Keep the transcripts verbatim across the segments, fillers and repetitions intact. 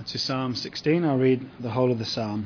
to Psalm sixteen. I'll read the whole of the psalm.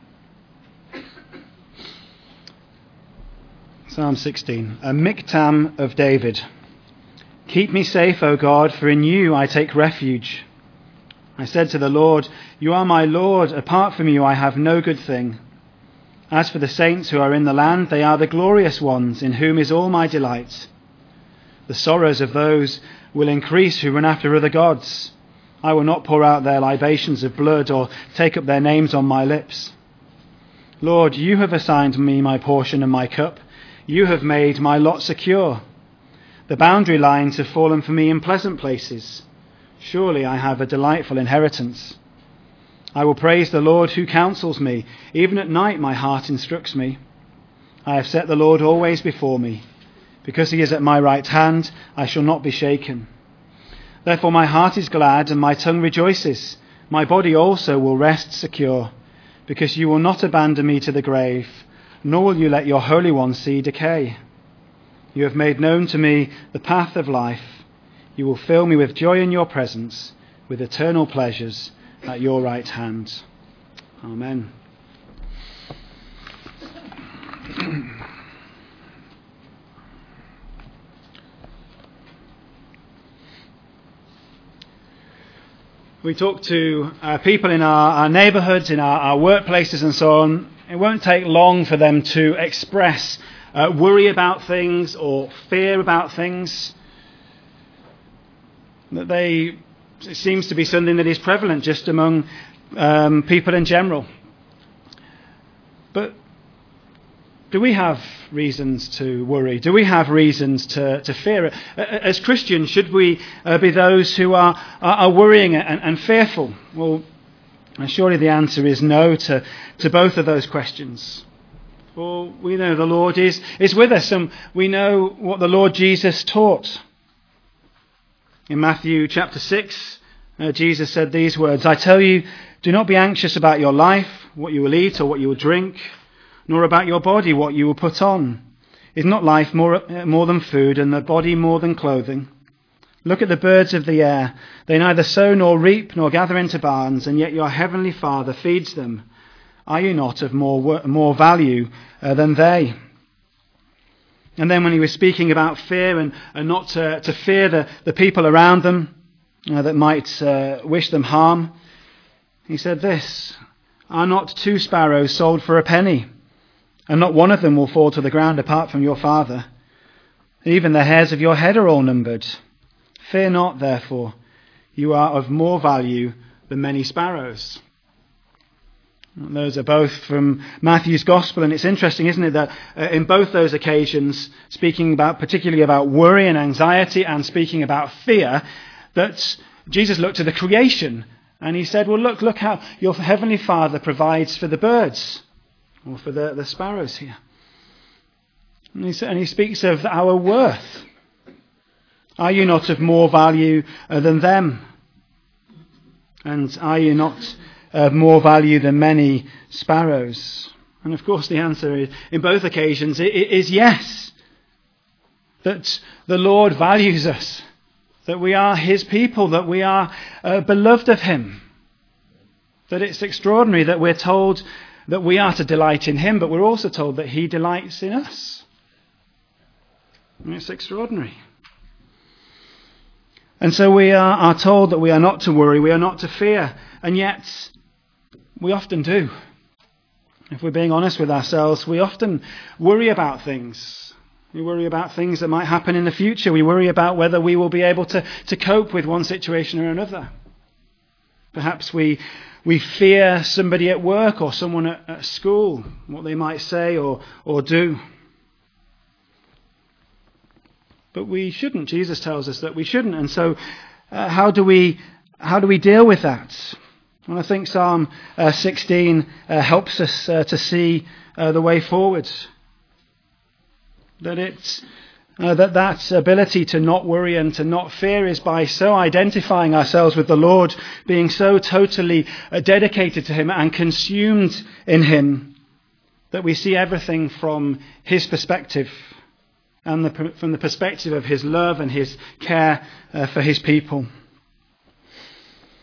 Psalm sixteen, a miktam of David. Keep me safe, O God, for in you I take refuge. I said to the Lord, you are my Lord. Apart from you I have no good thing. As for the saints who are in the land, they are the glorious ones, in whom is all my delight. The sorrows of those will increase who run after other gods. I will not pour out their libations of blood or take up their names on my lips. Lord, you have assigned me my portion and my cup. You have made my lot secure. The boundary lines have fallen for me in pleasant places. Surely I have a delightful inheritance. I will praise the Lord who counsels me. Even at night my heart instructs me. I have set the Lord always before me. Because he is at my right hand, I shall not be shaken. Therefore my heart is glad and my tongue rejoices. My body also will rest secure. Because you will not abandon me to the grave, nor will you let your Holy One see decay. You have made known to me the path of life. You will fill me with joy in your presence, with eternal pleasures at your right hand. Amen. We talk to uh, people in our, our neighbourhoods, in our, our workplaces and so on. It won't take long for them to express uh, worry about things or fear about things. That they, it seems to be something that is prevalent just among um, people in general. But do we have reasons to worry? Do we have reasons to, to fear? As Christians, should we uh, be those who are, are, are worrying and, and fearful? Well, surely the answer is no to, to both of those questions. For we know the Lord is, is with us, and we know what the Lord Jesus taught. In Matthew chapter six, uh, Jesus said these words, I tell you, do not be anxious about your life, what you will eat or what you will drink, nor about your body, what you will put on. Is not life more, uh, more than food, and the body more than clothing? Look at the birds of the air. They neither sow nor reap nor gather into barns, and yet your heavenly Father feeds them. Are you not of more, more value uh, than they? And then when he was speaking about fear and, and not to, to fear the, the people around them uh, that might uh, wish them harm, he said this, are not two sparrows sold for a penny? And not one of them will fall to the ground apart from your Father. Even the hairs of your head are all numbered. Fear not, therefore, you are of more value than many sparrows. And those are both from Matthew's Gospel, and it's interesting, isn't it, that uh, in both those occasions, speaking about particularly about worry and anxiety and speaking about fear, that Jesus looked to the creation and he said, well, look, look how your heavenly Father provides for the birds, or for the, the sparrows here. And he, and he speaks of our worth. Are you not of more value uh, than them? And are you not of more value than many sparrows? And of course the answer is, in both occasions it, it is yes. That the Lord values us. That we are his people. That we are uh, beloved of him. That it's extraordinary that we're told that we are to delight in him, but we're also told that he delights in us. And it's extraordinary. And so we are, are told that we are not to worry, we are not to fear, and yet we often do. If we're being honest with ourselves, we often worry about things. We worry about things that might happen in the future. We worry about whether we will be able to, to cope with one situation or another. Perhaps we we fear somebody at work or someone at, at school, what they might say or, or do. But we shouldn't. Jesus tells us that we shouldn't. And so uh, how do we how do we deal with that? Well, I think Psalm uh, sixteen uh, helps us uh, to see uh, the way forward. That it's uh, that that ability to not worry and to not fear is by so identifying ourselves with the Lord, being so totally uh, dedicated to him and consumed in him, that we see everything from his perspective. And the, from the perspective of his love and his care uh, for his people.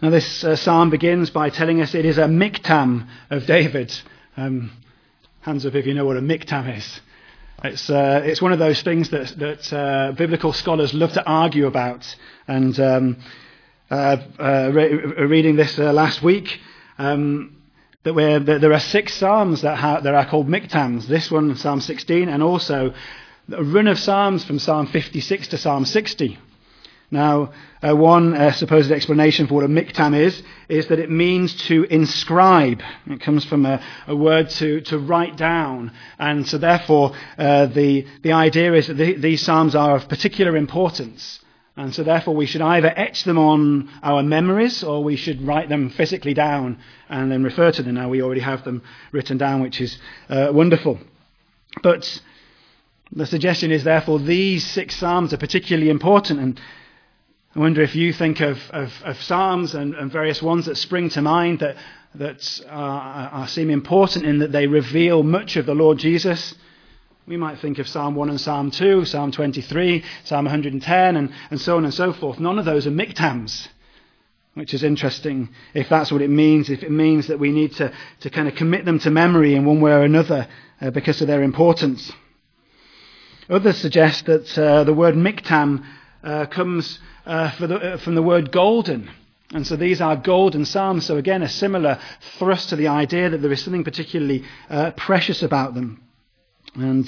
Now this uh, psalm begins by telling us it is a miktam of David. Um, hands up if you know what a miktam is. It's uh, it's one of those things that that uh, biblical scholars love to argue about. And um, uh, uh, re- reading this uh, last week, um, that, we're, that there are six psalms that, ha- that are called miktams. This one, Psalm sixteen, and also a run of psalms from Psalm fifty-six to Psalm sixty. Now, uh, one uh, supposed explanation for what a miktam is, is that it means to inscribe. It comes from a, a word to, to write down. And so therefore, uh, the, the idea is that the, these psalms are of particular importance. And so therefore, we should either etch them on our memories or we should write them physically down and then refer to them. Now, we already have them written down, which is uh, wonderful. But the suggestion is, therefore, these six psalms are particularly important. And I wonder if you think of, of, of psalms and, and various ones that spring to mind that that are, are seem important in that they reveal much of the Lord Jesus. We might think of Psalm one and Psalm two, Psalm twenty-three, Psalm one hundred ten, and, and so on and so forth. None of those are miktams, which is interesting if that's what it means, if it means that we need to, to kind of commit them to memory in one way or another uh, because of their importance. Others suggest that uh, the word miktam uh, comes Uh, for the, uh, from the word golden. And so these are golden psalms. So again, a similar thrust to the idea that there is something particularly uh, precious about them. And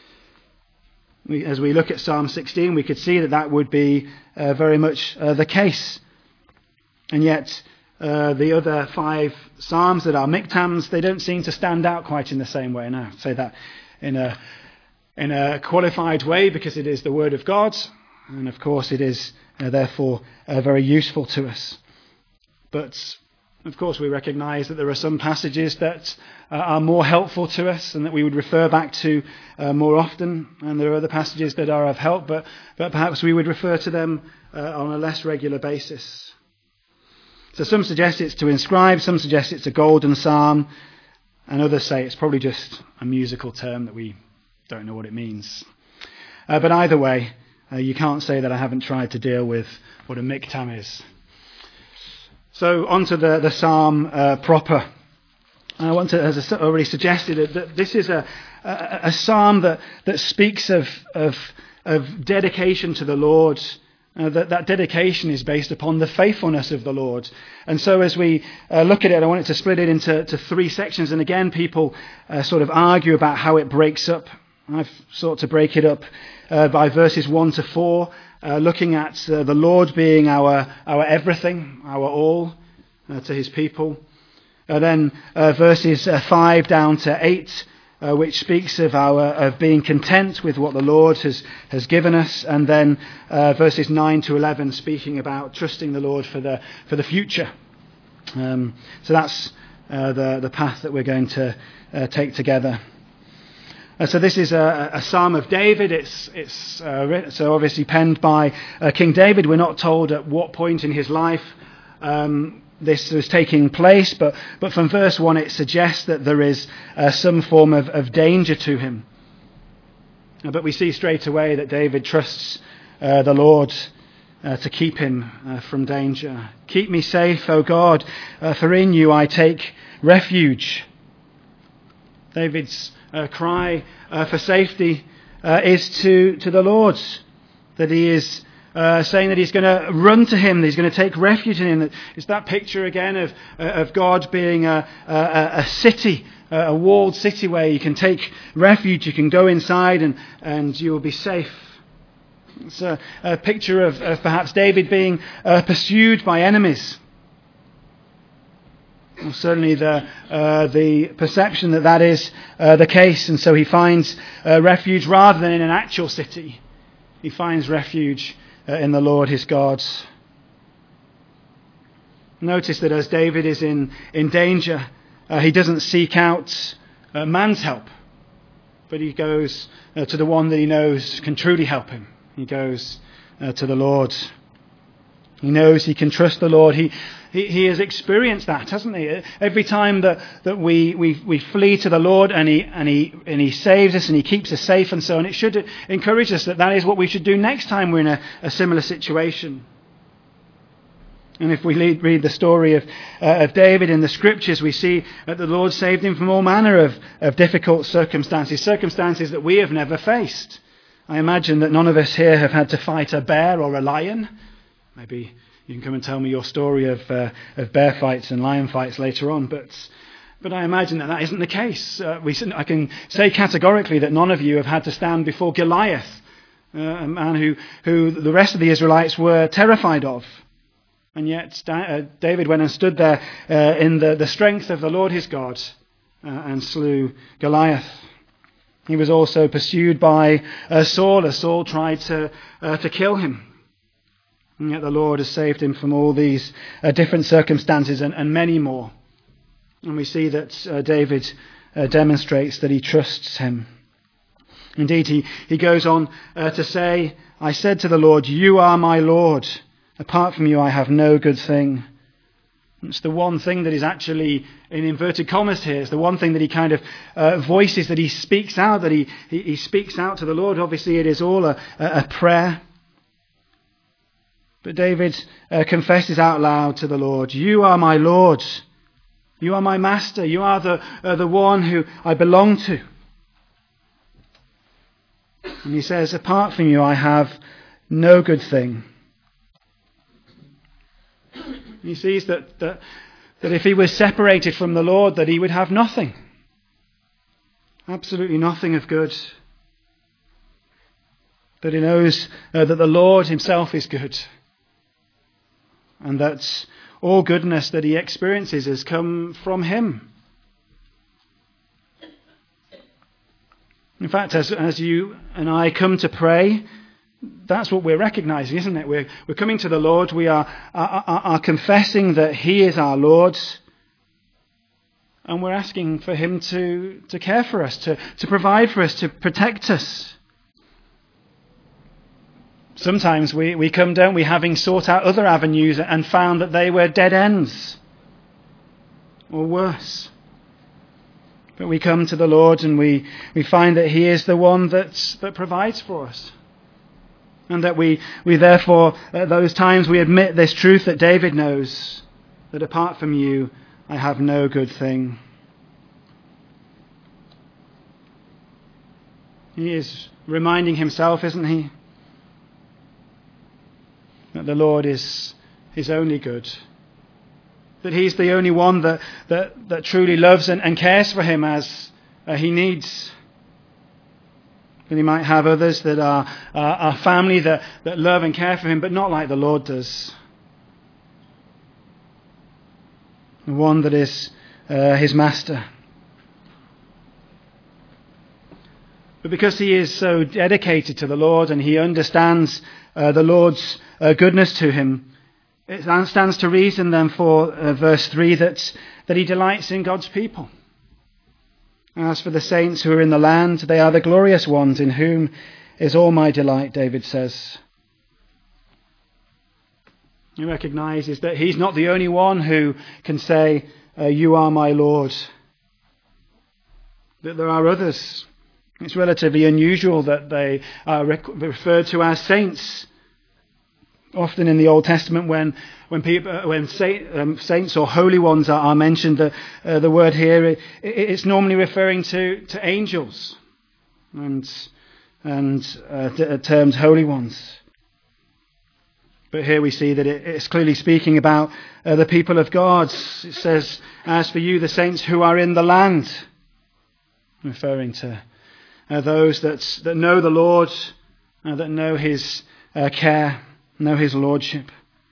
we, as we look at Psalm sixteen, we could see that that would be uh, very much uh, the case. And yet, uh, the other five psalms that are miktams, they don't seem to stand out quite in the same way. Now, I say that in a, in a qualified way because it is the word of God. And of course, it is Uh, therefore uh, very useful to us. But of course we recognise that there are some passages that uh, are more helpful to us and that we would refer back to uh, more often, and there are other passages that are of help, but, but perhaps we would refer to them uh, on a less regular basis. So some suggest it's to inscribe, some suggest it's a golden psalm, and others say it's probably just a musical term that we don't know what it means. Uh, but either way, Uh, you can't say that I haven't tried to deal with what a miktam is. So on to the, the psalm uh, proper. I want to, as I already suggested, that this is a, a, a psalm that, that speaks of, of, of dedication to the Lord. Uh, that, that dedication is based upon the faithfulness of the Lord. And so as we uh, look at it, I wanted to split it into to three sections. And again, people uh, sort of argue about how it breaks up. I've sought to break it up uh, by verses one to four, uh, looking at uh, the Lord being our our everything, our all uh, to his people. Uh, then uh, verses uh, five down to eight, uh, which speaks of our of being content with what the Lord has, has given us. And then uh, verses nine to eleven, speaking about trusting the Lord for the for the future. Um, so that's uh, the the path that we're going to uh, take together. Uh, so this is a, a psalm of David. It's it's uh, written, so obviously penned by uh, King David. We're not told at what point in his life um, this was taking place, but but from verse one it suggests that there is uh, some form of, of danger to him. Uh, but we see straight away that David trusts uh, the Lord uh, to keep him uh, from danger. Keep me safe, O God, uh, for in you I take refuge. David's Uh, cry uh, for safety uh, is to, to the Lord, that he is uh, saying that he's going to run to him, that he's going to take refuge in him. It's that picture again of uh, of God being a, a, a city, a walled city where you can take refuge, you can go inside and, and you will be safe. It's a, a picture of, of perhaps David being uh, pursued by enemies. Well, certainly the uh, the perception that that is uh, the case, and so he finds uh, refuge rather than in an actual city. He finds refuge uh, in the Lord his God. Notice that as David is in, in danger, uh, he doesn't seek out uh, man's help, but he goes uh, to the one that he knows can truly help him. He goes uh, to the Lord. He knows he can trust the Lord. He he, he has experienced that, hasn't he? Every time that, that we, we, we flee to the Lord and he and he and he saves us and he keeps us safe and so on, it should encourage us that that is what we should do next time we're in a, a similar situation. And if we lead, read the story of, uh, of David in the scriptures, we see that the Lord saved him from all manner of, of difficult circumstances, circumstances that we have never faced. I imagine that none of us here have had to fight a bear or a lion. Maybe you can come and tell me your story of, uh, of bear fights and lion fights later on, but but I imagine that that isn't the case. Uh, we, I can say categorically that none of you have had to stand before Goliath, uh, a man who, who the rest of the Israelites were terrified of. And yet David went and stood there uh, in the, the strength of the Lord his God uh, and slew Goliath. He was also pursued by uh, Saul as Saul tried to, uh, to kill him. And yet the Lord has saved him from all these uh, different circumstances and, and many more. And we see that uh, David uh, demonstrates that he trusts him. Indeed, he, he goes on uh, to say, I said to the Lord, you are my Lord. Apart from you, I have no good thing. It's the one thing that is actually, in inverted commas here, it's the one thing that he kind of uh, voices, that he speaks out, that he, he, he speaks out to the Lord. Obviously, it is all a, a prayer. But David uh, confesses out loud to the Lord, you are my Lord. You are my master. You are the, uh, the one who I belong to. And he says, apart from you, I have no good thing. He sees that, that that if he was separated from the Lord, that he would have nothing. Absolutely nothing of good. But he knows uh, that the Lord himself is good. And that all goodness that he experiences has come from him. In fact, as, as you and I come to pray, that's what we're recognizing, isn't it? We're, we're coming to the Lord. We are, are, are, are confessing that he is our Lord. And we're asking for him to, to care for us, to, to provide for us, to protect us. Sometimes we, we come, don't we, having sought out other avenues and found that they were dead ends. Or worse. But we come to the Lord and we, we find that he is the one that, that provides for us. And that we, we therefore, at those times, we admit this truth that David knows, that apart from you, I have no good thing. He is reminding himself, isn't he, that the Lord is his only good. That he's the only one that, that, that truly loves and, and cares for him as uh, he needs. And he might have others that are, uh, are family that, that love and care for him, but not like the Lord does. The one that is uh, his master. But because he is so dedicated to the Lord and he understands uh, the Lord's uh, goodness to him, it stands to reason then for uh, verse three that, that he delights in God's people. As for the saints who are in the land, they are the glorious ones in whom is all my delight, David says. He recognizes that he's not the only one who can say, uh, you are my Lord. That there are others. It's relatively unusual that they are rec- referred to as saints. Often in the Old Testament, when when people, when saint, um, saints or holy ones are, are mentioned, the uh, the word here it, it's normally referring to, to angels, and and uh, t- termed holy ones. But here we see that it, it's clearly speaking about uh, the people of God. It says, "As for you, the saints who are in the land," referring to uh, those that that know the Lord, uh, that know His uh, care. Know his lordship.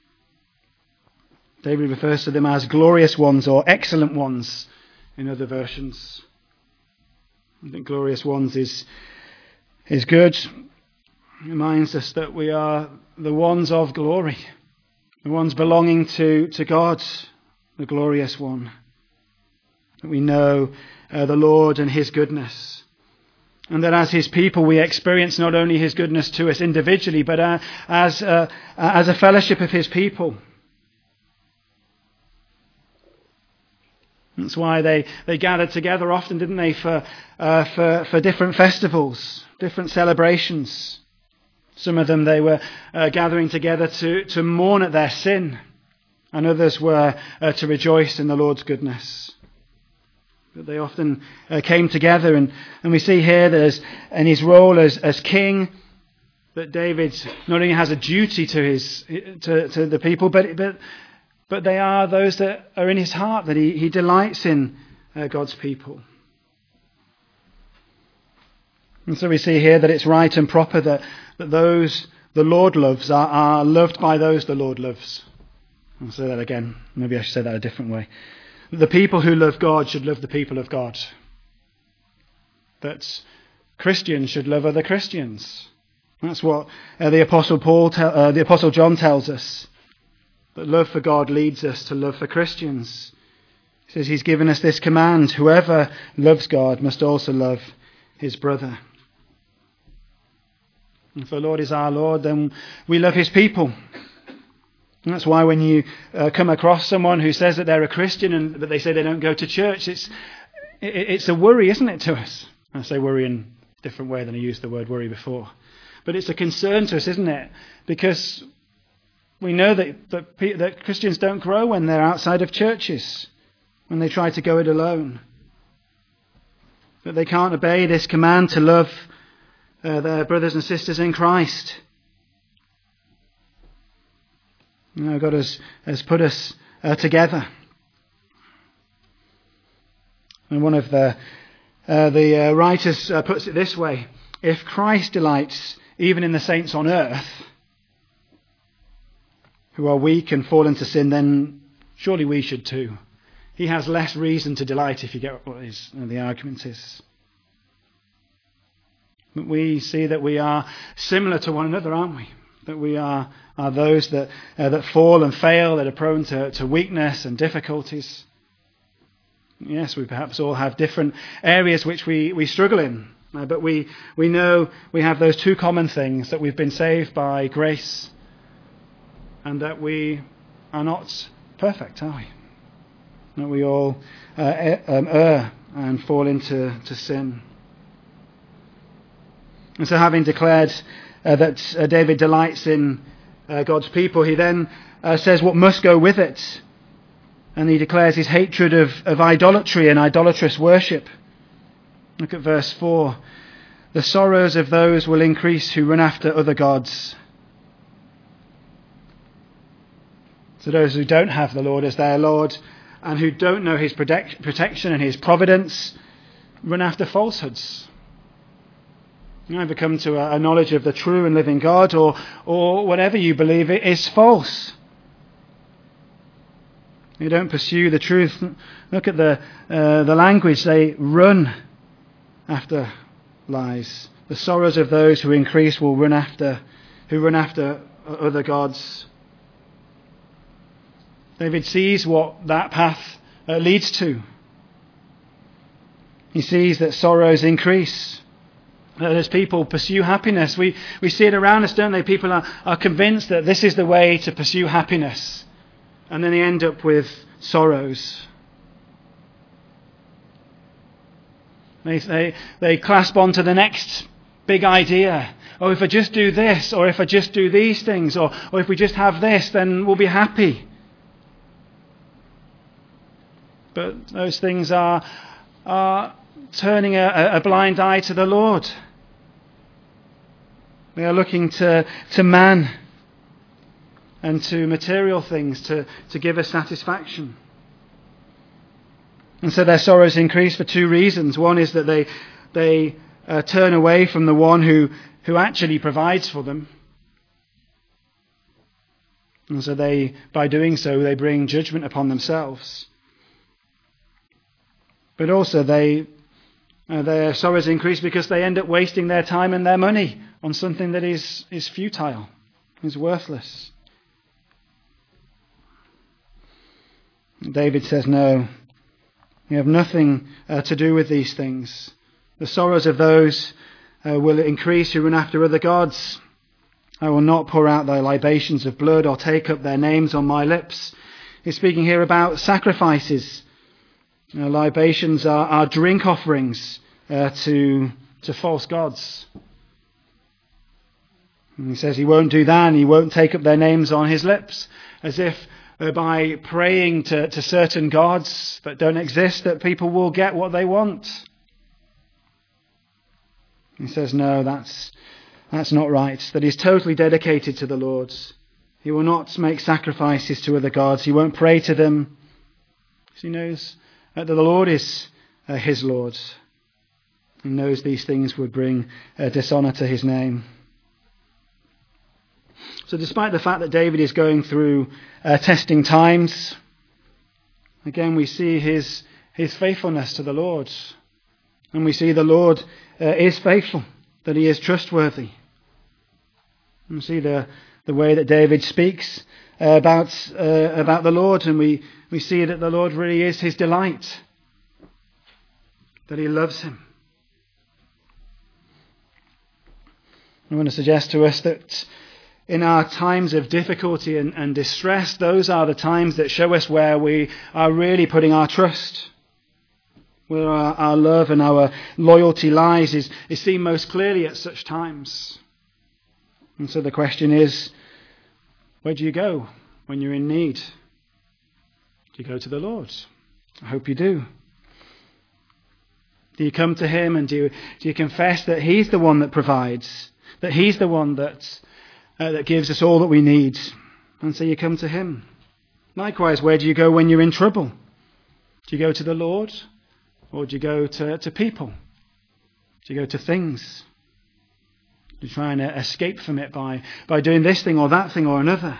David refers to them as glorious ones or excellent ones in other versions. I think glorious ones is, is good. It reminds us that we are the ones of glory. The ones belonging to, to God, the glorious one. That we know uh, the Lord and his goodness. And that as his people we experience not only his goodness to us individually, but uh, as, uh, as a fellowship of his people. That's why they, they gathered together often, didn't they, for, uh, for, for different festivals, different celebrations. Some of them they were uh, gathering together to, to mourn at their sin. and others were uh, to rejoice in the Lord's goodness. But they often uh, came together, and, and we see here that as, in his role as, as king, that David not only has a duty to his to, to the people, but but but they are those that are in his heart, that he, he delights in uh, God's people. And so we see here that it's right and proper that, that those the Lord loves are, are loved by those the Lord loves. I'll say that again. Maybe I should say that a different way. The people who love God should love the people of God. That Christians should love other Christians. That's what uh, the Apostle Paul, te- uh, the Apostle John tells us. That love for God leads us to love for Christians. He says he's given us this command: whoever loves God must also love his brother. If the Lord is our Lord, then we love his people. And that's why when you uh, come across someone who says that they're a Christian and but they say they don't go to church, it's it, it's a worry, isn't it, to us? I say worry in a different way than I used the word worry before. But it's a concern to us, isn't it? Because we know that, that, that Christians don't grow when they're outside of churches, when they try to go it alone. That they can't obey this command to love uh, their brothers and sisters in Christ. You know, God has, has put us uh, together. And one of the, uh, the uh, writers uh, puts it this way: if Christ delights even in the saints on earth, who are weak and fall into sin, then surely we should too. He has less reason to delight, if you get what his, uh, the argument is. But we see that we are similar to one another, aren't we? That we are, are those that uh, that fall and fail, that are prone to, to weakness and difficulties. Yes, we perhaps all have different areas which we, we struggle in. Uh, but we, we know we have those two common things: that we've been saved by grace and that we are not perfect, are we? That we all uh, err and fall into to sin. And so, having declared uh, that uh, David delights in uh, God's people, he then uh, says what must go with it. And he declares his hatred of, of idolatry and idolatrous worship. Look at verse four. The sorrows of those will increase who run after other gods. So those who don't have the Lord as their Lord and who don't know his protect, protection and his providence run after falsehoods. You either come to a, a knowledge of the true and living God, or or whatever you believe it is false. You don't pursue the truth. Look at the uh, the language. They run after lies. The sorrows of those who increase will run after, who run after other gods. David sees what that path uh, leads to. He sees that sorrows increase. That as people pursue happiness, we, we see it around us, don't they? People are, are convinced that this is the way to pursue happiness. And then they end up with sorrows. They, they, they clasp on to the next big idea. Oh, if I just do this, or if I just do these things, or, or if we just have this, then we'll be happy. But those things are, are turning a, a blind eye to the Lord. They are looking to, to man and to material things to, to give us satisfaction. And so their sorrows increase for two reasons. One is that they they uh, turn away from the one who, who actually provides for them. And so they, by doing so, they bring judgment upon themselves. But also they uh, their sorrows increase because they end up wasting their time and their money on something that is, is futile, is worthless. David says, no, you have nothing uh, to do with these things. The sorrows of those uh, will increase who run after other gods. I will not pour out their libations of blood or take up their names on my lips. He's speaking here about sacrifices. You know, libations are, are drink offerings uh, to, to false gods. And he says he won't do that, and he won't take up their names on his lips, as if uh, by praying to, to certain gods that don't exist, that people will get what they want? He says, no, that's, that's not right. That he's totally dedicated to the Lord. He will not make sacrifices to other gods. He won't pray to them. He knows that the Lord is uh, his Lord. He knows these things would bring uh, dishonour to his name. So despite the fact that David is going through uh, testing times, again we see his, his faithfulness to the Lord. And we see the Lord uh, is faithful, that he is trustworthy. And we see the, the way that David speaks uh, about, uh, about the Lord, and we, we see that the Lord really is his delight, that he loves him. I want to suggest to us that in our times of difficulty and, and distress, those are the times that show us where we are really putting our trust. Where our, our love and our loyalty lies is, is seen most clearly at such times. And so the question is, where do you go when you're in need? Do you go to the Lord? I hope you do. Do you come to him and do you, do you confess that he's the one that provides, that he's the one that, uh, that gives us all that we need? And so you come to him. Likewise, where do you go when you're in trouble? Do you go to the Lord? Or do you go to, to people? Do you go to things? Do you try and escape from it by, by doing this thing or that thing or another?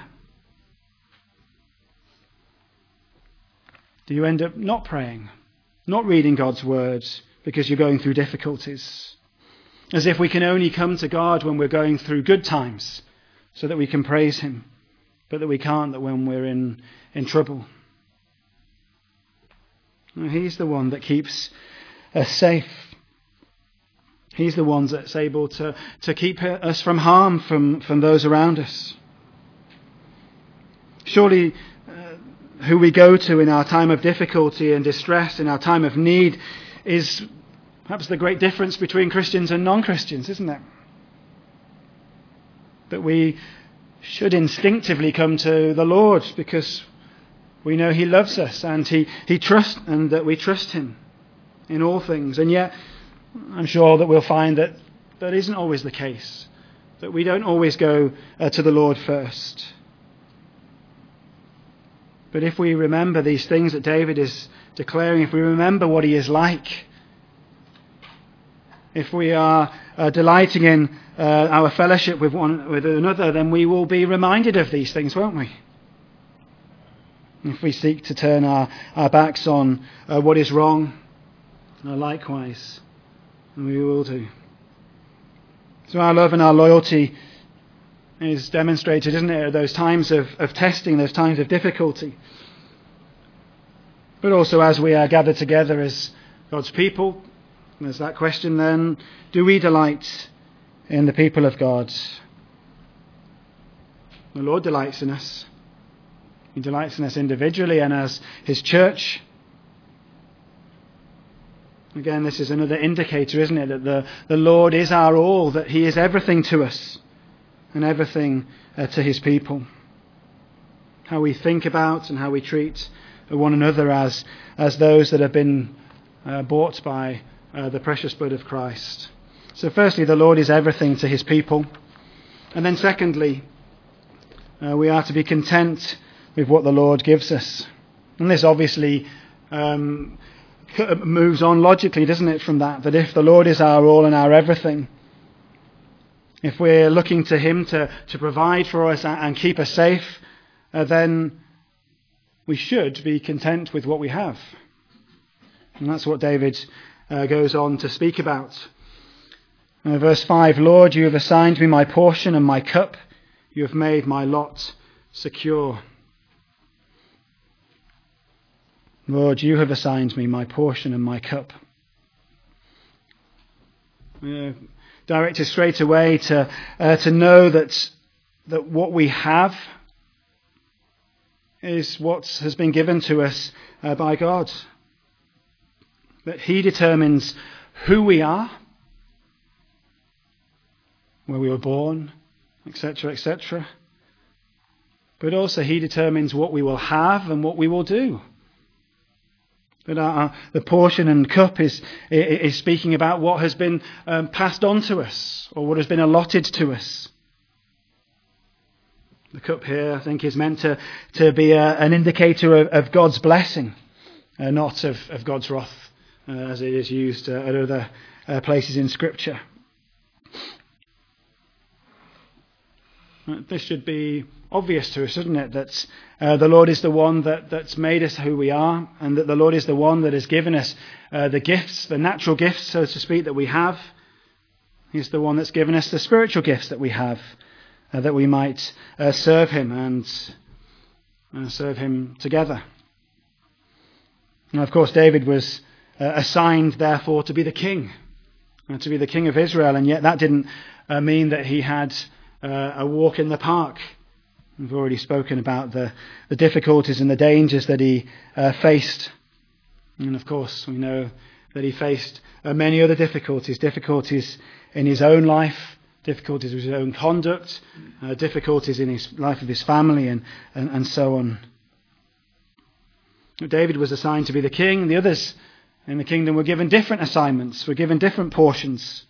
Do you end up not praying, not reading God's words because you're going through difficulties? As if we can only come to God when we're going through good times so that we can praise him, but that we can't that when we're in, in trouble. He's the one that keeps us safe. He's the one that's able to, to keep us from harm from, from those around us. Surely uh, who we go to in our time of difficulty and distress, in our time of need, is perhaps the great difference between Christians and non-Christians, isn't it? That we should instinctively come to the Lord because we know he loves us and he, he trusts, and that we trust him in all things. And yet, I'm sure that we'll find that that isn't always the case. That we don't always go uh, to the Lord first. But if we remember these things that David is declaring, if we remember what he is like, if we are uh, delighting in uh, our fellowship with one with another, then we will be reminded of these things, won't we? If we seek to turn our, our backs on uh, what is wrong, uh, likewise, we will do. So our love and our loyalty is demonstrated, isn't it, at those times of, of testing, those times of difficulty. But also as we are gathered together as God's people, there's that question then, do we delight in the people of God? The Lord delights in us. He delights in us individually and as his church. Again, this is another indicator, isn't it, that the, the Lord is our all, that he is everything to us and everything uh, to his people. How we think about and how we treat one another as, as those that have been uh, bought by uh, the precious blood of Christ. So firstly, the Lord is everything to his people. And then secondly, uh, we are to be content with what the Lord gives us. And this obviously um, moves on logically, doesn't it, from that, that if the Lord is our all and our everything, if we're looking to him to, to provide for us and keep us safe, uh, then we should be content with what we have. And that's what David uh, goes on to speak about. Uh, verse five, Lord, you have assigned me my portion and my cup. You have made my lot secure. Lord, you have assigned me my portion and my cup. Uh, directed straight away to uh, to know that that what we have is what has been given to us uh, by God. That he determines who we are, where we were born, et cetera, et cetera. but also he determines what we will have and what we will do. But our, the portion and cup is, is speaking about what has been um, passed on to us, or what has been allotted to us. The cup here, I think, is meant to, to be a, an indicator of, of God's blessing, uh, not of, of God's wrath, uh, as it is used uh, at other uh, places in Scripture. This should be obvious to us, shouldn't it? That uh, the Lord is the one that, that's made us who we are, and that the Lord is the one that has given us uh, the gifts, the natural gifts, so to speak, that we have. He's the one that's given us the spiritual gifts that we have, uh, that we might uh, serve him and uh, serve him together. And of course, David was uh, assigned, therefore, to be the king, uh, to be the king of Israel, and yet that didn't uh, mean that he had Uh, a walk in the park. We've already spoken about the, the difficulties and the dangers that he uh, faced. And of course, we know that he faced uh, many other difficulties, difficulties in his own life, difficulties with his own conduct, uh, difficulties in his life of his family, and, and, and so on. David was assigned to be the king, and the others in the kingdom were given different assignments, were given different portions.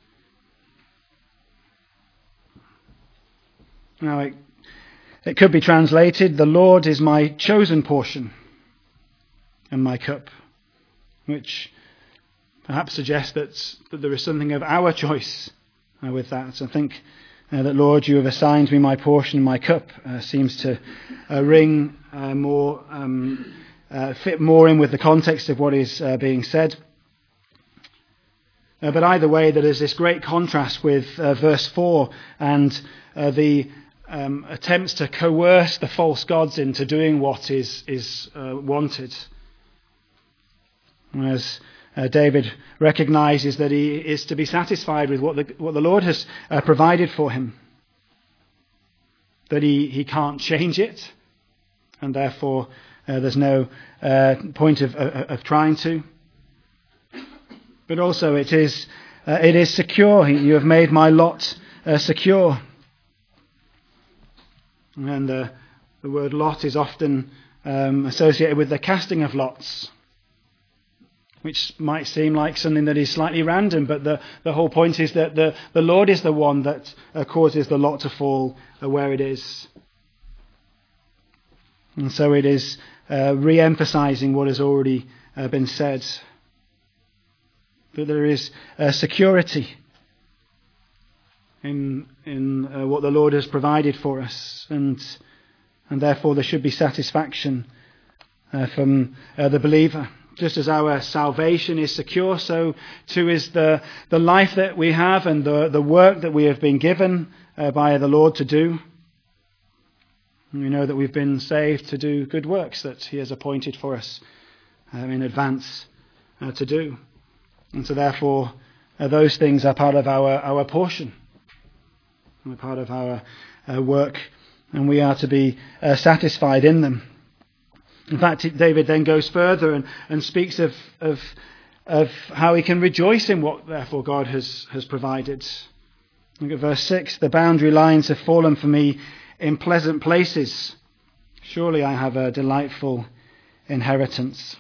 Now, it, it could be translated, the Lord is my chosen portion and my cup, which perhaps suggests that, that there is something of our choice uh, with that. So I think uh, that, Lord, you have assigned me my portion and my cup uh, seems to uh, ring uh, more, um, uh, fit more in with the context of what is uh, being said. Uh, but either way, there is this great contrast with uh, verse four and uh, the Um, attempts to coerce the false gods into doing what is is uh, wanted. Whereas uh, David recognizes that he is to be satisfied with what the what the Lord has uh, provided for him. That he, he can't change it, and therefore uh, there's no uh, point of, of of trying to. But also it is uh, it is secure. You have made my lot uh, secure. And uh, the word lot is often um, associated with the casting of lots, which might seem like something that is slightly random, but the, the whole point is that the, the Lord is the one that uh, causes the lot to fall uh, where it is. And so it is uh, re-emphasizing what has already uh, been said. That there is uh, security in in uh, what the Lord has provided for us, and and therefore there should be satisfaction uh, from uh, the believer. Just as our salvation is secure, so too is the the life that we have and the the work that we have been given uh, by the Lord to do. And we know that we've been saved to do good works that he has appointed for us um, in advance uh, to do, and so therefore uh, those things are part of our our portion. We're part of our uh, work, and we are to be uh, satisfied in them. In fact, David then goes further and, and speaks of, of of how he can rejoice in what, therefore, God has, has provided. Look at verse six. The boundary lines have fallen for me in pleasant places. Surely I have a delightful inheritance.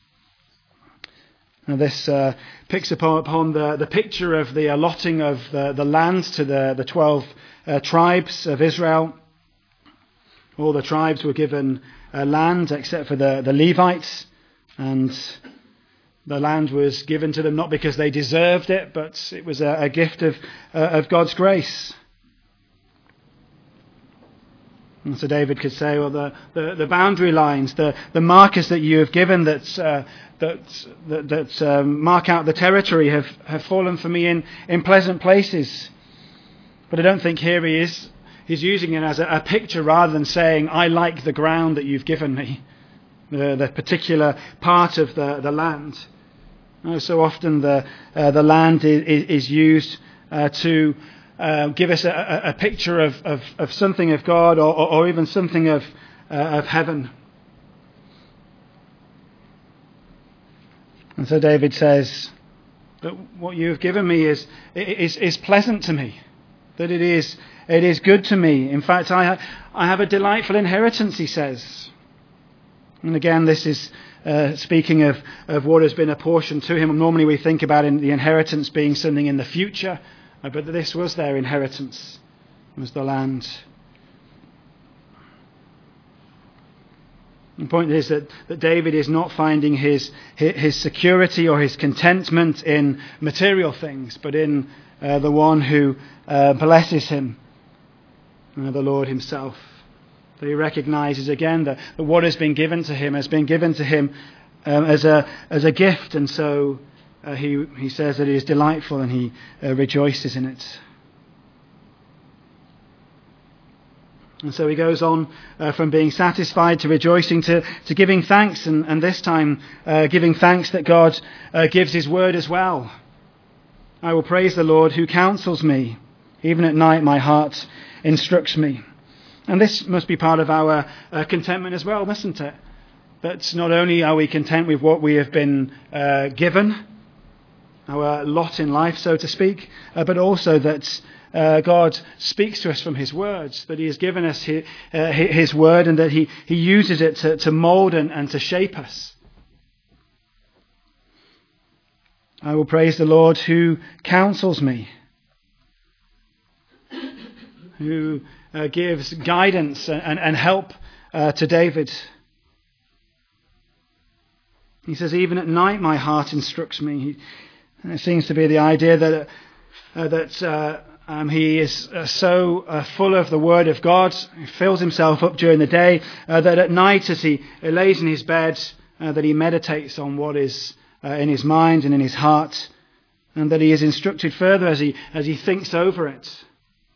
Now this uh, picks upon, upon the, the picture of the allotting of the, the land to the, the twelve uh, tribes of Israel. All the tribes were given uh, land except for the, the Levites, and the land was given to them not because they deserved it, but it was a, a gift of, uh, of God's grace. And so David could say, well, the, the, the boundary lines, the, the markers that you have given that uh, that that, that um, mark out the territory have, have fallen for me in, in pleasant places. But I don't think here he is. He's using it as a, a picture rather than saying, I like the ground that you've given me, the, the particular part of the, the land. Oh, so often the uh, the land is, is used uh, to Uh, give us a, a picture of, of, of something of God, or, or, or even something of uh, of heaven. And so David says that what you have given me is is is pleasant to me. that it is it is good to me. In fact, I, I have a delightful inheritance, he says. And again, this is uh, speaking of, of what has been apportioned to him. Normally we think about in the inheritance being something in the future, uh, but this was their inheritance, was the land. The point is that, that David is not finding his, his security or his contentment in material things, but in uh, the one who uh, blesses him, uh, the Lord himself. That he recognizes again that, that what has been given to him has been given to him um, as a as a gift, and so uh, he he says that it is delightful and he uh, rejoices in it. And so he goes on uh, from being satisfied to rejoicing to, to giving thanks, and, and this time uh, giving thanks that God uh, gives his word as well. I will praise the Lord who counsels me. Even at night my heart instructs me. And this must be part of our uh, contentment as well, mustn't it? That not only are we content with what we have been uh, given, our lot in life, so to speak, uh, but also that Uh, God speaks to us from his words, that he has given us his, uh, his word, and that he, he uses it to, to mould and, and to shape us. I will praise the Lord who counsels me, who uh, gives guidance and, and help uh, to David. He says, even at night my heart instructs me. He, and it seems to be the idea that uh, that uh, Um, he is uh, so uh, full of the Word of God, he fills himself up during the day, uh, that at night as he lays in his bed, uh, that he meditates on what is uh, in his mind and in his heart, and that he is instructed further as he as he thinks over it.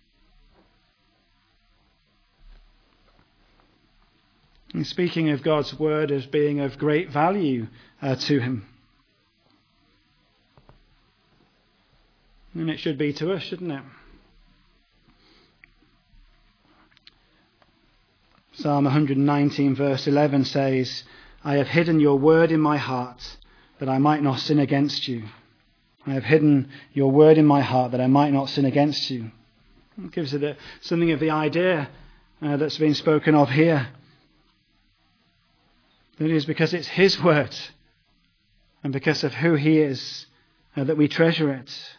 And speaking of God's Word as being of great value uh, to him. And it should be to us, shouldn't it? Psalm one nineteen verse eleven says, I have hidden your word in my heart that I might not sin against you. I have hidden your word in my heart that I might not sin against you. It gives it a, something of the idea uh, that's been spoken of here. That it is because it's his word and because of who he is uh, that we treasure it.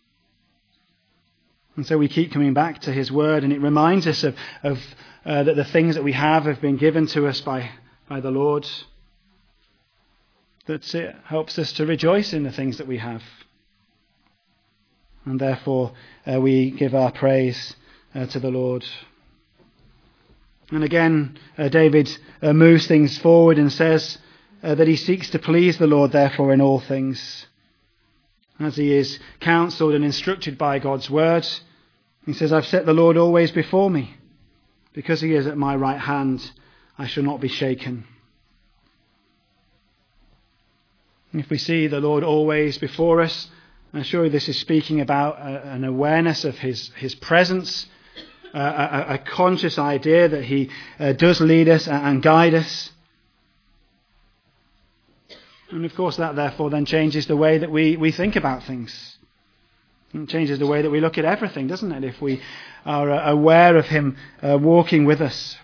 And so we keep coming back to his word, and it reminds us of, of uh, that the things that we have have been given to us by, by the Lord. That it helps us to rejoice in the things that we have. And therefore uh, we give our praise uh, to the Lord. And again, uh, David uh, moves things forward and says uh, that he seeks to please the Lord, therefore, in all things. As he is counselled and instructed by God's word, he says, I've set the Lord always before me. Because he is at my right hand, I shall not be shaken. And if we see the Lord always before us, and surely this is speaking about a, an awareness of his, his presence, uh, a, a conscious idea that he uh, does lead us and guide us. And of course that therefore then changes the way that we, we think about things. It changes the way that we look at everything, doesn't it? If we are uh, aware of him uh, walking with us.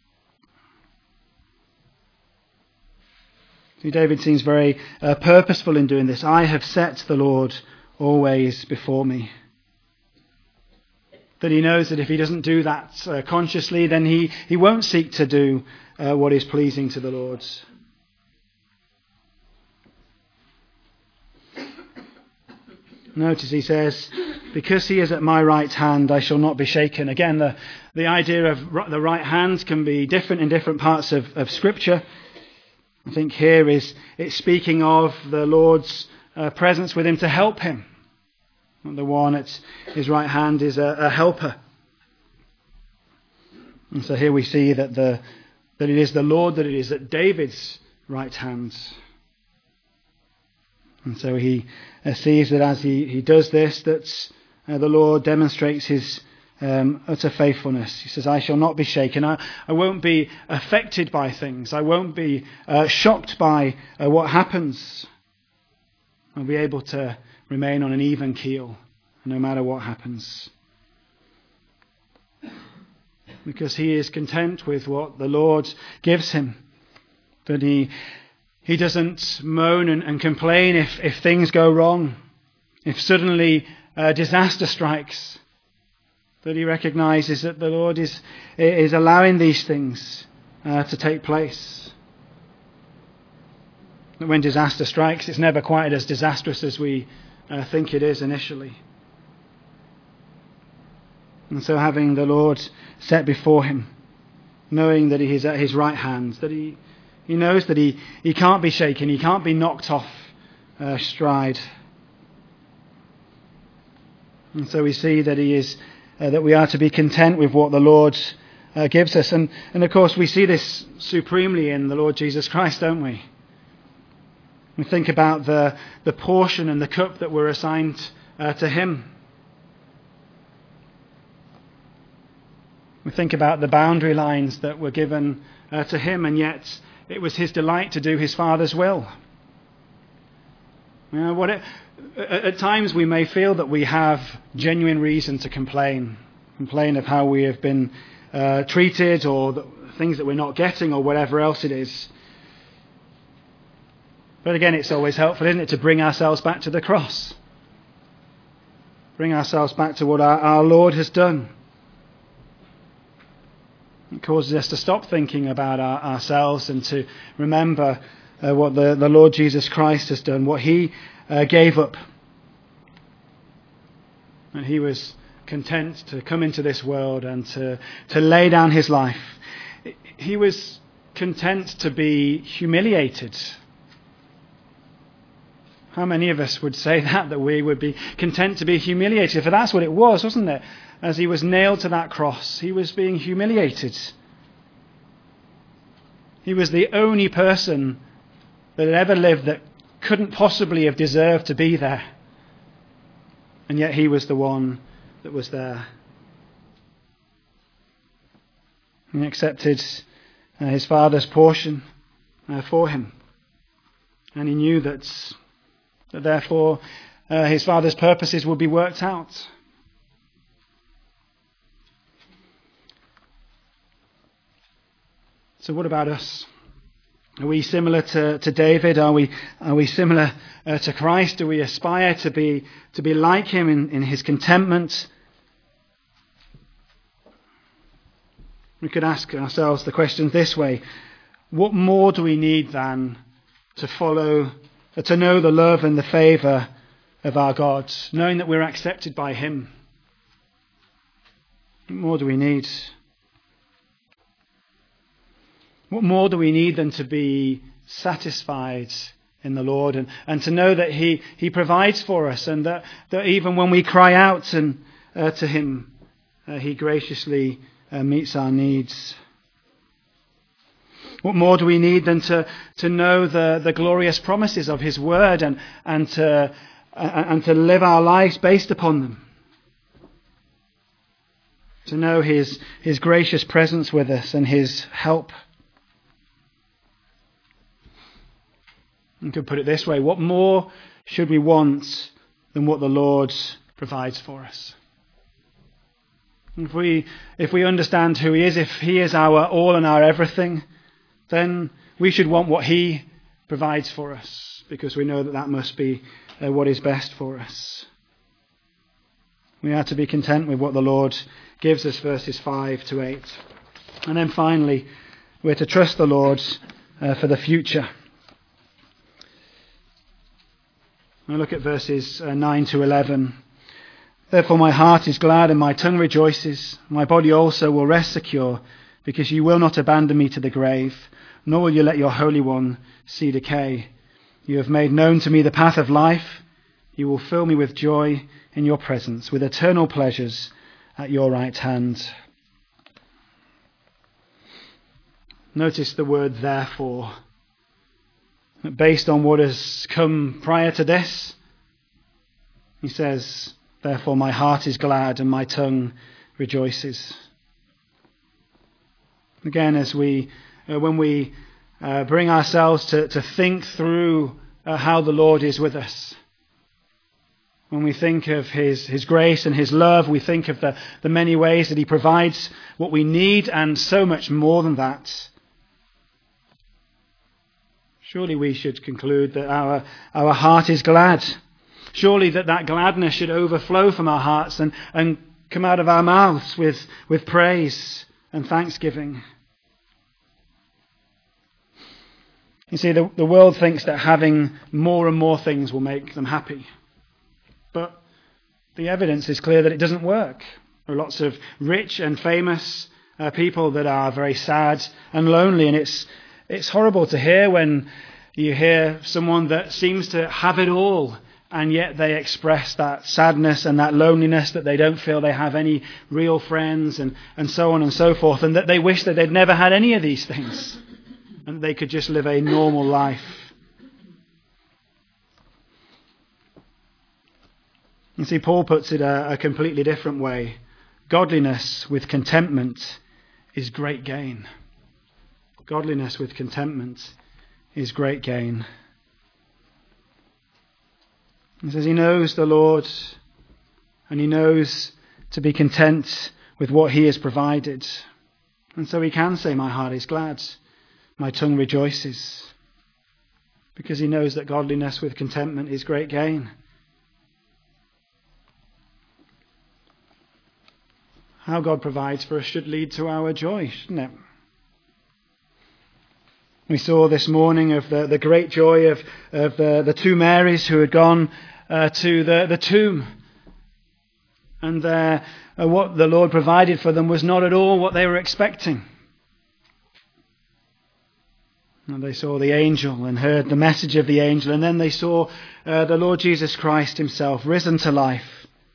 See, David seems very uh, purposeful in doing this. I have set the Lord always before me. That he knows that if he doesn't do that uh, consciously, then he, he won't seek to do uh, what is pleasing to the Lord. Notice he says, because he is at my right hand, I shall not be shaken. Again, the, the idea of the right hand can be different in different parts of, of Scripture. I think here is it's speaking of the Lord's uh, presence with him to help him. The one at his right hand is a, a helper. And so here we see that the that it is the Lord, that it is at David's right hand. And so he uh, sees that as he, he does this, that uh, the Lord demonstrates his um, utter faithfulness. He says, I shall not be shaken. I, I won't be affected by things. I won't be uh, shocked by uh, what happens. I'll be able to remain on an even keel, no matter what happens. because he is content with what the Lord gives him. That he he doesn't moan and, and complain if, if things go wrong, if suddenly uh, disaster strikes. That he recognizes that the Lord is, is allowing these things uh, to take place. That when disaster strikes, it's never quite as disastrous as we uh, think it is initially. And so having the Lord set before him, knowing that he is at his right hand, that he, he knows that he, he can't be shaken, he can't be knocked off uh, stride. And so we see that he is uh, that we are to be content with what the Lord uh, gives us. And, and of course we see this supremely in the Lord Jesus Christ, don't we? We think about the, the portion and the cup that were assigned uh, to him. We think about the boundary lines that were given uh, to him, and yet it was his delight to do his Father's will. You know, what it, at times we may feel that we have genuine reason to complain, complain of how we have been uh, treated, or the things that we're not getting, or whatever else it is. But again, it's always helpful, isn't it, to bring ourselves back to the cross. Bring ourselves back to what our, our Lord has done. It causes us to stop thinking about our, ourselves and to remember uh, what the, the Lord Jesus Christ has done, what he uh, gave up. And he was content to come into this world and to, to lay down his life. He was content to be humiliated. How many of us would say that, that we would be content to be humiliated? For that's what it was, wasn't it? As he was nailed to that cross, he was being humiliated. He was the only person that had ever lived that couldn't possibly have deserved to be there. And yet he was the one that was there. He accepted uh, his Father's portion uh, for him. And he knew that, that therefore uh, his Father's purposes would be worked out. So what about us? Are we similar to, to David? Are we are we similar uh, to Christ? Do we aspire to be to be like him in, in his contentment? We could ask ourselves the question this way: what more do we need than to follow, uh, to know the love and the favour of our God, knowing that we're accepted by him? What more do we need? What more do we need than to be satisfied in the Lord and, and to know that he, he provides for us, and that, that even when we cry out and, uh, to him, uh, he graciously uh, meets our needs? What more do we need than to, to know the, the glorious promises of his word and, and, to, uh, and to live our lives based upon them? To know his, his gracious presence with us and his help. You could put it this way: what more should we want than what the Lord provides for us? If we if we understand who he is, if he is our all and our everything, then we should want what he provides for us, because we know that that must be uh, what is best for us. We are to be content with what the Lord gives us, verses five to eight. And then finally, we're to trust the Lord uh, for the future. I look at verses uh, nine to eleven. Therefore my heart is glad and my tongue rejoices. My body also will rest secure, because you will not abandon me to the grave, nor will you let your Holy One see decay. You have made known to me the path of life. You will fill me with joy in your presence, with eternal pleasures at your right hand. Notice the word therefore. Based on what has come prior to this, he says, therefore my heart is glad and my tongue rejoices. Again, as we, uh, when we uh, bring ourselves to, to think through uh, how the Lord is with us, When we think of his, his grace and his love, we think of the, the many ways that he provides what we need and so much more than that. Surely we should conclude that our, our heart is glad. Surely that that gladness should overflow from our hearts and, and come out of our mouths with, with praise and thanksgiving. You see, the, the world thinks that having more and more things will make them happy. But the evidence is clear that it doesn't work. There are lots of rich and famous uh, people that are very sad and lonely, and it's it's horrible to hear when you hear someone that seems to have it all, and yet they express that sadness and that loneliness, that they don't feel they have any real friends, and, and so on and so forth, and that they wish that they'd never had any of these things, and they could just live a normal life. You see, Paul puts it a, a completely different way. Godliness with contentment is great gain. Godliness with contentment is great gain. He says he knows the Lord, and he knows to be content with what he has provided. And so he can say, my heart is glad, my tongue rejoices, because he knows that godliness with contentment is great gain. How God provides for us should lead to our joy, shouldn't it? We saw this morning of the, the great joy of, of the, the two Marys who had gone uh, to the, the tomb. And uh, what the Lord provided for them was not at all what they were expecting. And they saw the angel and heard the message of the angel, and then they saw uh, the Lord Jesus Christ himself risen to life.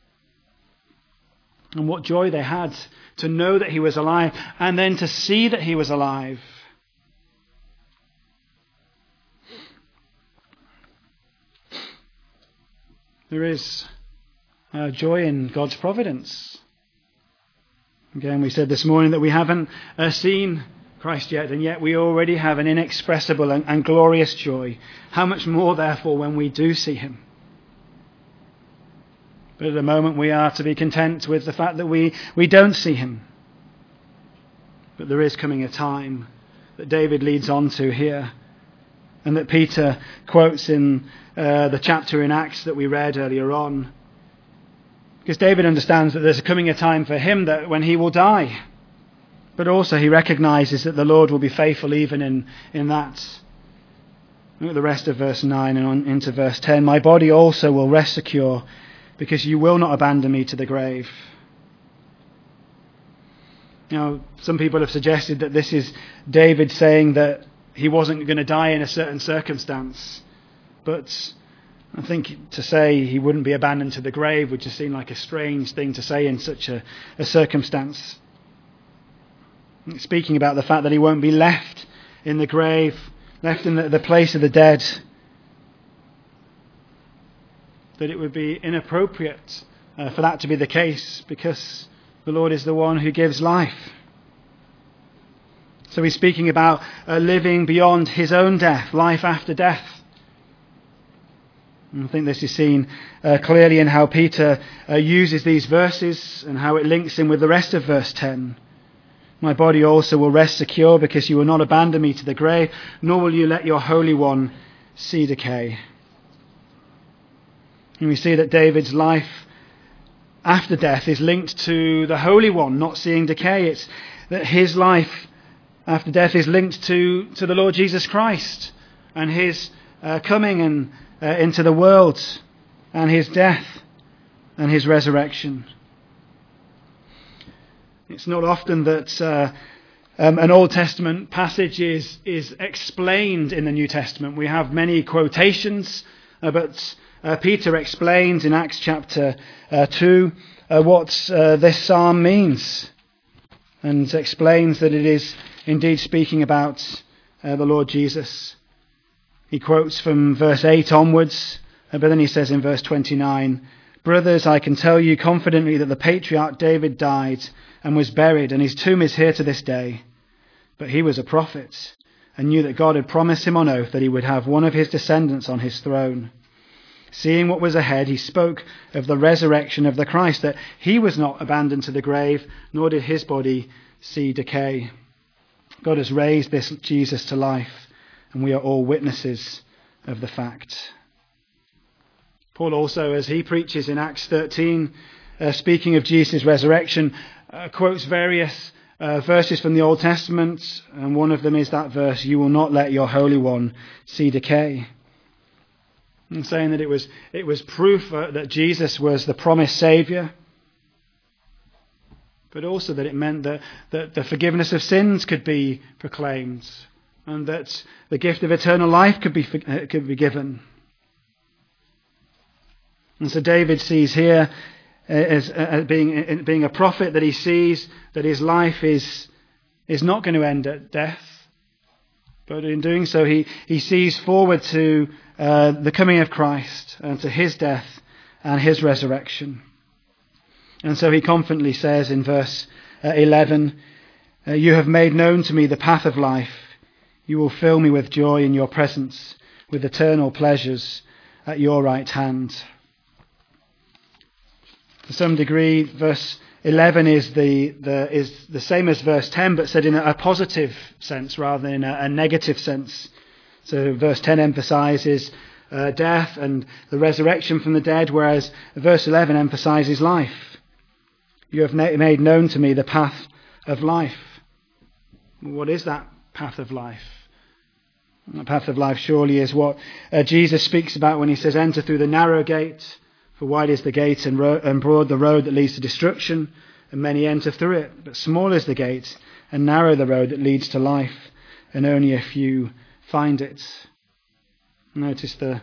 And what joy they had to know that he was alive, and then to see that he was alive. There is uh, joy in God's providence. Again, we said this morning that we haven't uh, seen Christ yet, and yet we already have an inexpressible and, and glorious joy. How much more, therefore, when we do see him? But at the moment we are to be content with the fact that we, we don't see him. But there is coming a time that David leads on to here, and that Peter quotes in uh, the chapter in Acts that we read earlier on. Because David understands that there's coming a time for him that when he will die. But also he recognizes that the Lord will be faithful even in, in that. Look at the rest of verse nine and on into verse ten. My body also will rest secure, because you will not abandon me to the grave. You know, some people have suggested that this is David saying that he wasn't going to die in a certain circumstance. But I think to say he wouldn't be abandoned to the grave would just seem like a strange thing to say in such a, a circumstance. Speaking about the fact that he won't be left in the grave, left in the, the place of the dead. That it would be inappropriate uh, for that to be the case, because the Lord is the one who gives life. So he's speaking about uh, living beyond his own death, life after death. And I think this is seen uh, clearly in how Peter uh, uses these verses and how it links in with the rest of verse ten. My body also will rest secure, because you will not abandon me to the grave, nor will you let your Holy One see decay. And we see that David's life after death is linked to the Holy One not seeing decay. It's that his life after death is linked to, to the Lord Jesus Christ and his uh, coming and, uh, into the world, and his death and his resurrection. It's not often that uh, um, an Old Testament passage is, is explained in the New Testament. We have many quotations, uh, but Uh, Peter explains in Acts chapter uh, two uh, what uh, this psalm means, and explains that it is indeed speaking about uh, the Lord Jesus. He quotes from verse eight onwards, uh, but then he says in verse twenty-nine, Brothers, I can tell you confidently that the patriarch David died and was buried, and his tomb is here to this day. But he was a prophet, and knew that God had promised him on oath that he would have one of his descendants on his throne. Seeing what was ahead, he spoke of the resurrection of the Christ, that he was not abandoned to the grave, nor did his body see decay. God has raised this Jesus to life, and we are all witnesses of the fact. Paul also, as he preaches in Acts thirteen, uh, speaking of Jesus' resurrection, uh, quotes various uh, verses from the Old Testament, and one of them is that verse, "You will not let your Holy One see decay." And saying that it was it was proof uh, that Jesus was the promised Saviour, but also that it meant that, that the forgiveness of sins could be proclaimed, and that the gift of eternal life could be uh, could be given. And so David sees here as, as being being a prophet that he sees that his life is is not going to end at death, but in doing so he, he sees forward to uh, the coming of Christ and to his death and his resurrection. And so he confidently says in verse uh, eleven, uh, "You have made known to me the path of life. You will fill me with joy in your presence, with eternal pleasures at your right hand." To some degree, verse eleven is the, the is the same as verse ten, but said in a, a positive sense rather than a, a negative sense. So verse ten emphasizes uh, death and the resurrection from the dead, whereas verse eleven emphasizes life. "You have na- made known to me the path of life." What is that path of life? The path of life surely is what uh, Jesus speaks about when he says, "Enter through the narrow gate. For wide is the gate and, ro- and broad the road that leads to destruction, and many enter through it. But small is the gate and narrow the road that leads to life, and only a few find it." Notice the, uh,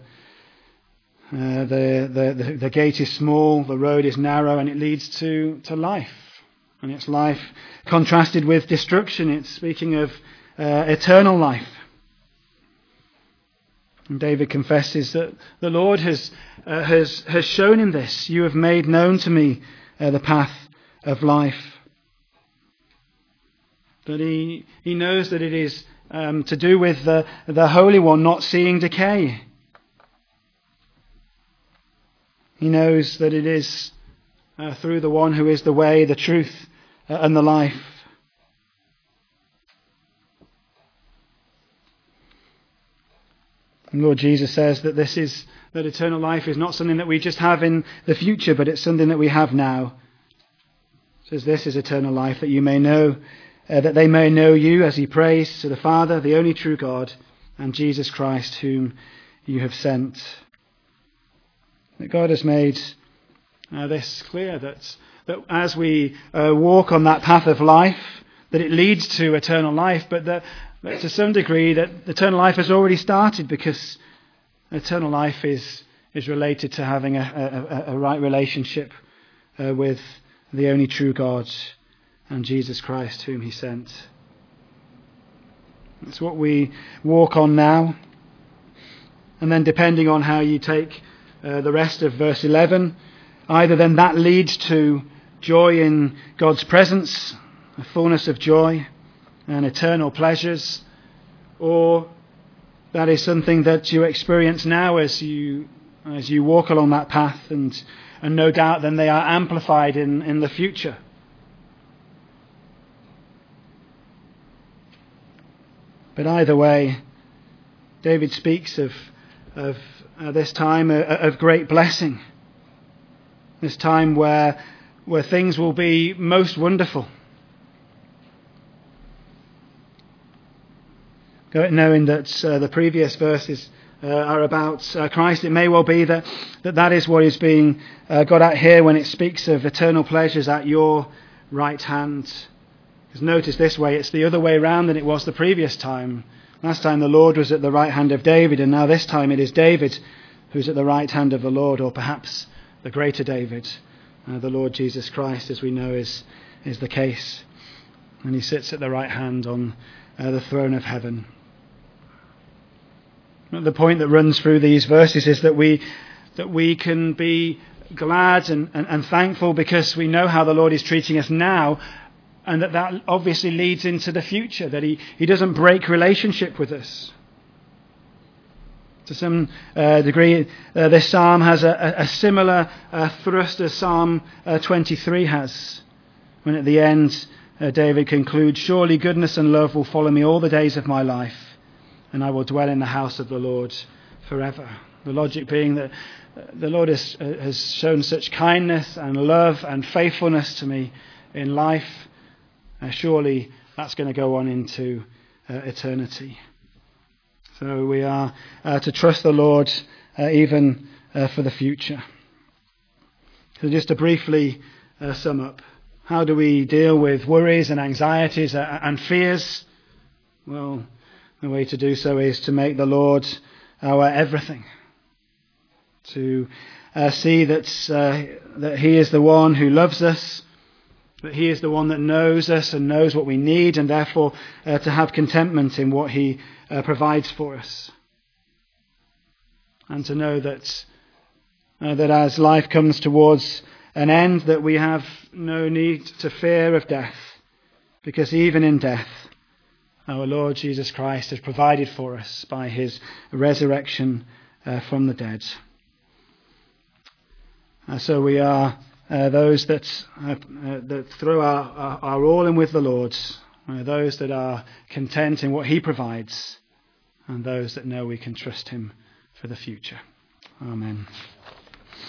the, the, the, the gate is small, the road is narrow, and it leads to, to life. And it's life contrasted with destruction. It's speaking of uh, eternal life. And David confesses that the Lord has uh, has has shown him this. "You have made known to me uh, the path of life." But he he knows that it is um, to do with the the Holy One not seeing decay. He knows that it is uh, through the one who is the way, the truth, uh, and the life. And Lord Jesus says that this is that eternal life is not something that we just have in the future, but it's something that we have now. He says this is eternal life, that you may know, uh, that they may know you, as he prays to the Father, the only true God, and Jesus Christ, whom you have sent. That God has made uh, this clear, that that as we uh, walk on that path of life, that it leads to eternal life, but that. But to some degree that eternal life has already started, because eternal life is is related to having a, a, a right relationship uh, with the only true God and Jesus Christ whom he sent. It's what we walk on now. And then depending on how you take uh, the rest of verse eleven, either then that leads to joy in God's presence, a fullness of joy, and eternal pleasures, or that is something that you experience now as you as you walk along that path, and and no doubt then they are amplified in, in the future. But either way, David speaks of of uh, this time uh, of great blessing, this time where where things will be most wonderful. Knowing that uh, the previous verses uh, are about uh, Christ, it may well be that, that that is what is being uh, got at here when it speaks of eternal pleasures at your right hand. Because notice this way, it's the other way around than it was the previous time. Last time the Lord was at the right hand of David, and now this time it is David who's at the right hand of the Lord, or perhaps the greater David, uh, the Lord Jesus Christ, as we know is, is the case. And he sits at the right hand on uh, the throne of heaven. The point that runs through these verses is that we that we can be glad and, and, and thankful because we know how the Lord is treating us now, and that that obviously leads into the future, that he, he doesn't break relationship with us. To some uh, degree, uh, this psalm has a, a similar uh, thrust as Psalm uh, twenty-three has, when at the end uh, David concludes, "Surely goodness and love will follow me all the days of my life, and I will dwell in the house of the Lord forever." The logic being that the Lord has, has shown such kindness and love and faithfulness to me in life. Uh, surely that's going to go on into uh, eternity. So we are uh, to trust the Lord uh, even uh, for the future. So just to briefly uh, sum up, how do we deal with worries and anxieties uh, and fears? Well, the way to do so is to make the Lord our everything. To uh, see that uh, that He is the one who loves us, that He is the one that knows us and knows what we need, and therefore uh, to have contentment in what He uh, provides for us. And to know that uh, that as life comes towards an end, that we have no need to fear of death, because even in death, our Lord Jesus Christ has provided for us by His resurrection uh, from the dead. Uh, so we are uh, those that uh, uh, that throw our, our, our all in with the Lord, uh, those that are content in what He provides, and those that know we can trust Him for the future. Amen.